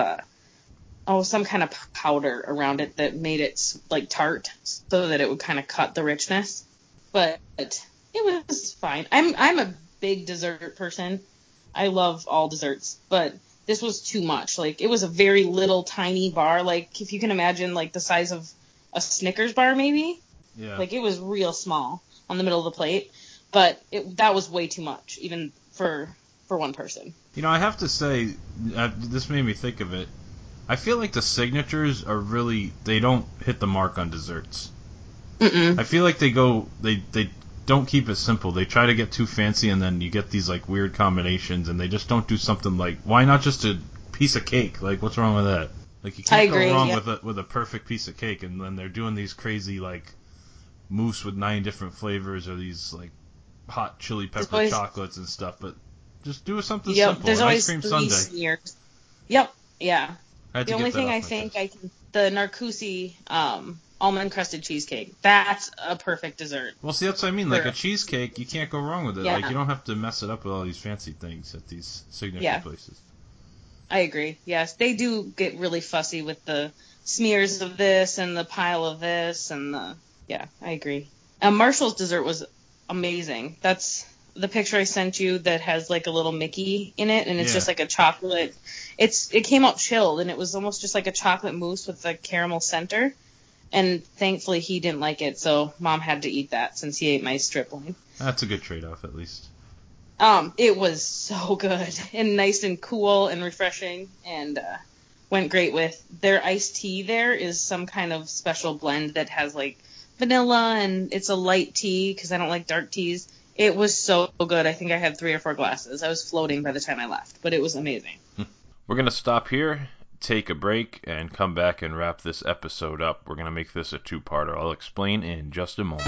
some kind of powder around it that made it like tart so that it would kind of cut the richness. But it was fine. I'm a big dessert person. I love all desserts, but this was too much. Like, it was a very little tiny bar. Like, if you can imagine, like, the size of a Snickers bar, maybe. Yeah. Like, it was real small on the middle of the plate. But that was way too much, even for one person. I have to say, this made me think of it. I feel like the signatures are really, they don't hit the mark on desserts. Mm-mm. I feel like they don't keep it simple. They try to get too fancy, and then you get these like weird combinations, and they just don't do something like, why not just a piece of cake? Like, what's wrong with that? Like, you can't go wrong with a perfect piece of cake, and then they're doing these crazy like mousse with 9 different flavors, or these like hot chili pepper chocolates and stuff. But just do something simple. There's an always ice cream 3 sundae. smears. Yep. Yeah. The only thing I think the Narcoosee almond crusted cheesecake. That's a perfect dessert. Well, see, that's what I mean. Like a cheesecake, you can't go wrong with it. Yeah. Like, you don't have to mess it up with all these fancy things at these signature places. I agree. Yes, they do get really fussy with the smears of this and the pile of this and I agree. Marshall's dessert was amazing. That's the picture I sent you that has like a little Mickey in it, and it's just like a chocolate. It came out chilled, and it was almost just like a chocolate mousse with a caramel center. And thankfully he didn't like it, so Mom had to eat that since he ate my strip loin. That's a good trade-off, at least. It was so good and nice and cool and refreshing, and went great with their iced tea. There is some kind of special blend that has like vanilla, and it's a light tea because I don't like dark teas. It was so good. I think I had 3 or 4 glasses. I was floating by the time I left, but it was amazing. We're going to stop here, take a break, and come back and wrap this episode up. We're going to make this a 2-parter. I'll explain in just a moment.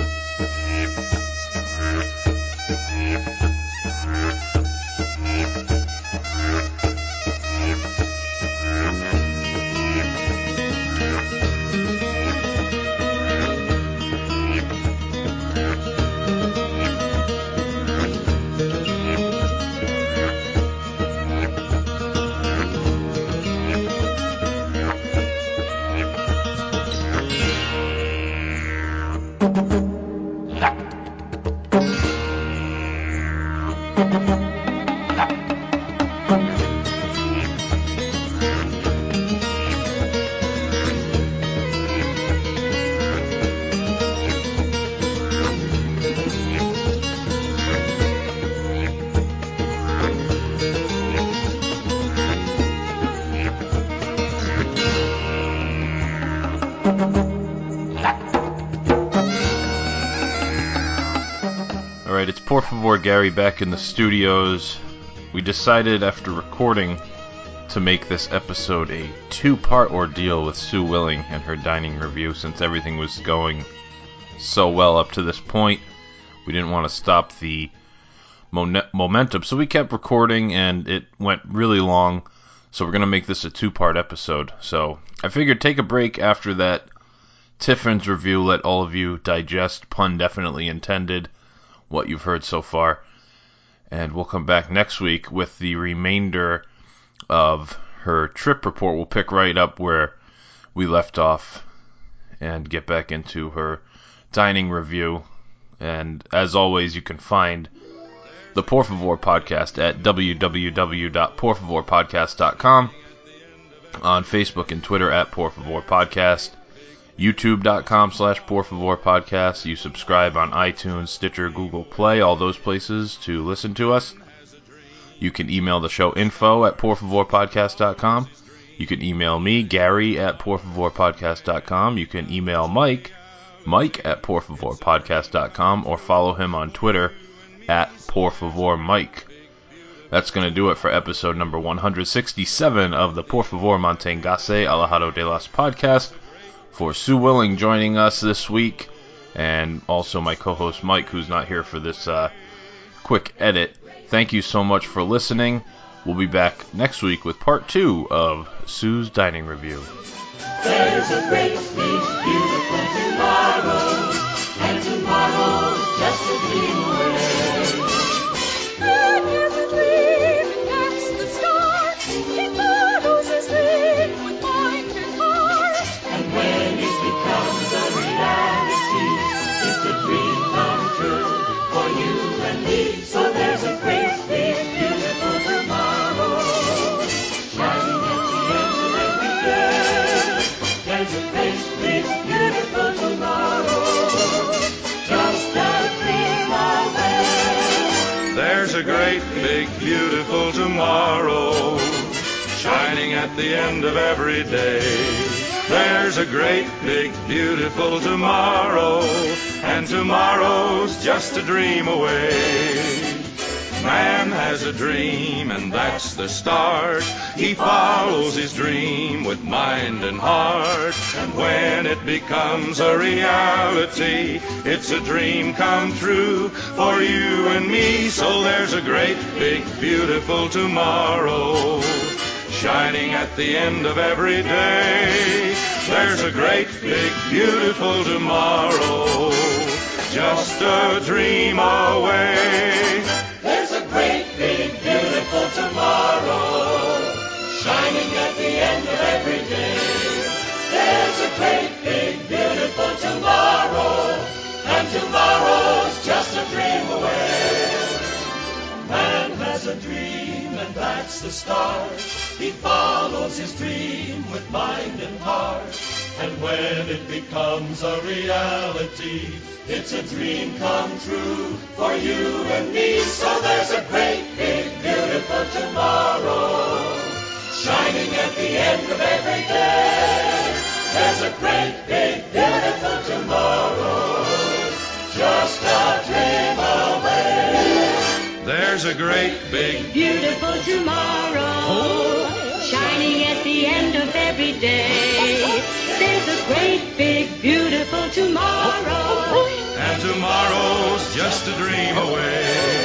Alright, it's Por Favor Gary back in the studios. We decided after recording to make this episode a two-part ordeal with Sue Willing and her dining review, since everything was going so well up to this point. We didn't want to stop the momentum, so we kept recording and it went really long, so we're going to make this a two-part episode. So I figured take a break after that Tiffin's review, let all of you digest, pun definitely intended, what you've heard so far, and we'll come back next week with the remainder of her trip report. We'll pick right up where we left off and get back into her dining review. And as always, you can find the Por Favor podcast at www.porfavorpodcast.com, on Facebook and Twitter at Por Favor Podcast, youtube.com/porfavorpodcast. You subscribe on iTunes, Stitcher, Google Play, all those places to listen to us. You can email the show info at porfavorpodcast.com. You can email me, Gary, at porfavorpodcast.com. You can email Mike at porfavorpodcast.com, or follow him on Twitter at porfavormike. That's going to do it for episode number 167 of the Por Favor Manténgase Alejado de las podcast. For Sue Willing joining us this week, and also my co-host Mike, who's not here for this quick edit. Thank you so much for listening. We'll be back next week with part 2 of Sue's Dining Review. There's a great, big, beautiful tomorrow, and tomorrow's just a dream away. Man has a dream, and that's the start. He follows his dream with mind and heart. And when it becomes a reality, it's a dream come true for you and me. So there's a great, big, beautiful tomorrow, shining at the end of every day. There's a great, big, beautiful tomorrow, just a dream away. There's a great, big, beautiful tomorrow, shining at the end of every day. There's a great, big, beautiful tomorrow, and tomorrow's just a dream away. Man has a dream, and that's the start. He follows his dream with mind and heart. And when it becomes a reality, it's a dream come true for you and me. So there's a great, big, beautiful tomorrow, shining at the end of every day. There's a great, big, beautiful tomorrow, just a dream away. There's a great, big, beautiful tomorrow, shining at the end of every day. There's a great, big, beautiful tomorrow, and tomorrow's just a dream away. Man has a dream, and that's the start. He follows his dream with mind and heart. And when it becomes a reality, it's a dream come true for you and me. So there's a great, big, beautiful tomorrow, shining at the end of every day. There's a great, big, beautiful tomorrow, just a dream away. There's a great, big, Beautiful tomorrow, shining at the end of every day. There's a great, big, beautiful tomorrow, and tomorrow's just a dream away.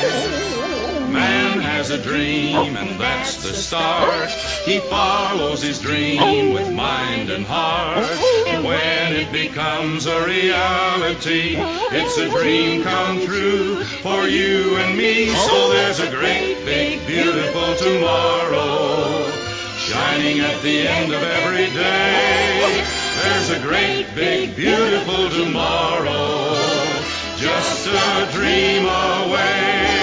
Man has a dream, and that's the start. He follows his dream with mind and heart. And when it becomes a reality, it's a dream come true for you and me. So there's a great, big, beautiful tomorrow, shining at the end of every day. There's a great, big, beautiful tomorrow, just a dream away.